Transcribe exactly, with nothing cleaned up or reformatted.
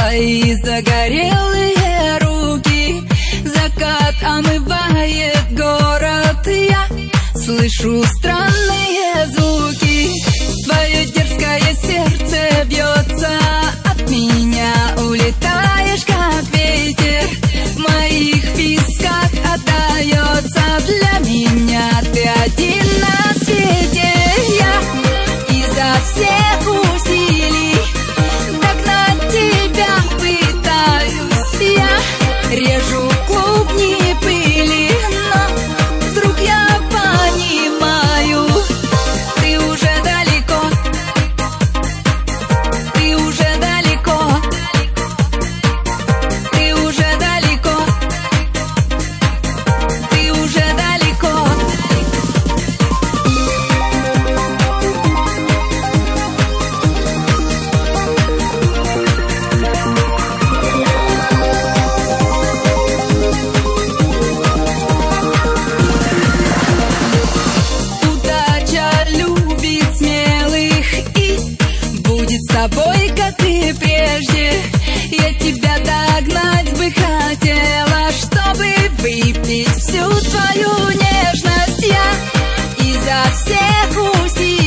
твои загорелые руки. Закат омывает город, я слышу странные звуки. Твое дерзкое сердце бьется от меня, улетаешь как ветер, в моих висках отдается. Для меня ты один на свете. Я изо всех усилий догнать тебя пытаюсь. Я режу клубни пыли, но вдруг я понимаю, ты уже далеко, ты уже далеко, ты уже далеко, ты уже далеко. С тобой, как и прежде, я тебя догнать бы хотела, чтобы выпить всю твою нежность. Я изо всех усилий